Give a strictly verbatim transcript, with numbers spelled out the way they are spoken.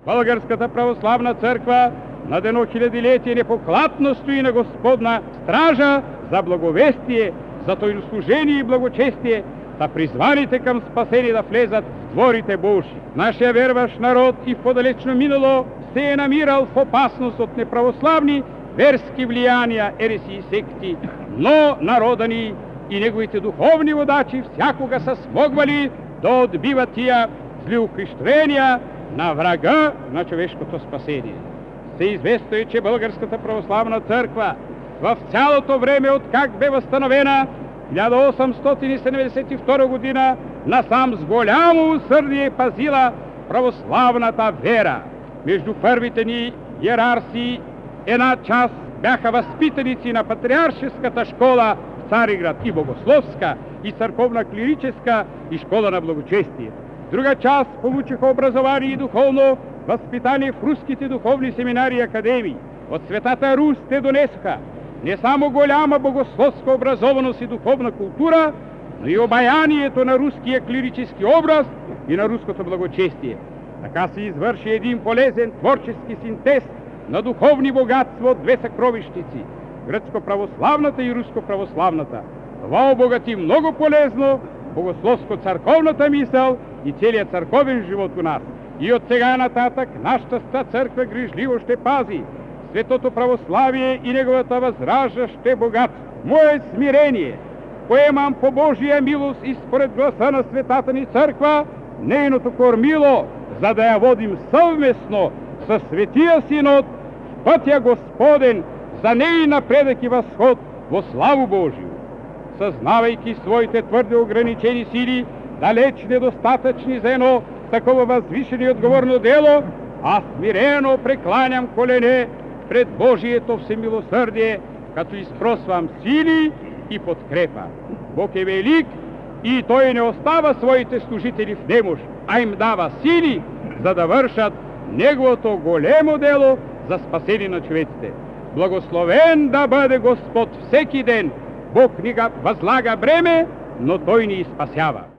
Българската православна църква над едно хилядилетие непоклатно стои на Господна стража за благовестие, за тойнослужение и благочестие, да призваните към спасение да влезат в дворите Божи. Нашия верващ народ и в подалечно минало се е намирал в опасност от неправославни верски влияния, ереси и секти, но народа ни и неговите духовни водачи всякога са смогвали да отбиват тия злоукрещения на врага на човешкото спасение. Всеизвестно е, че Българската православна църква в цялото време, откак бе възстановена хиляда осемстотин седемдесет и втора година, насам с голямо усърдие пазила православната вера. Между първите ни иерарси една част бяха възпитаници на патриаршеската школа в Цариград и богословска, и църковна клирическа, и школа на благочестие. Друга част получиха образование и духовно възпитание в руските духовни семинари и академии. От Светата Русь те донесоха не само голяма богословска образованост и духовна култура, но и обаянието на руския клирически образ и на руското благочестие. Така се извърши един полезен творчески синтез на духовни богатства от две съкровищници – гръцко-православната и руско-православната. Това обогати много полезно богословско-църковната мисъл и целият църковен живот у нас. И от сега нататък нашата църква грижливо ще пази светото православие и неговата възраждаще богатство. Мое смирение поемам по Божия милост и според гласа на светата ни църква, нейното кормило, за да я водим съвместно със Светия Синод в пътя Господен за ней напредък и възход во славу Божию. Съзнавайки своите твърде ограничени сили, далеч недостатъчни за едно такова възвишено и отговорно дело, аз смирено прекланям колене пред Божието всемилосърдие, като изпросвам сили и подкрепа. Бог е велик и Той не остава своите служители в немощ, а им дава сили, за да вършат Неговото големо дело за спасение на човеците. Благословен да бъде Господ всеки ден. Бог ни възлага бреме, но Той ни спасява.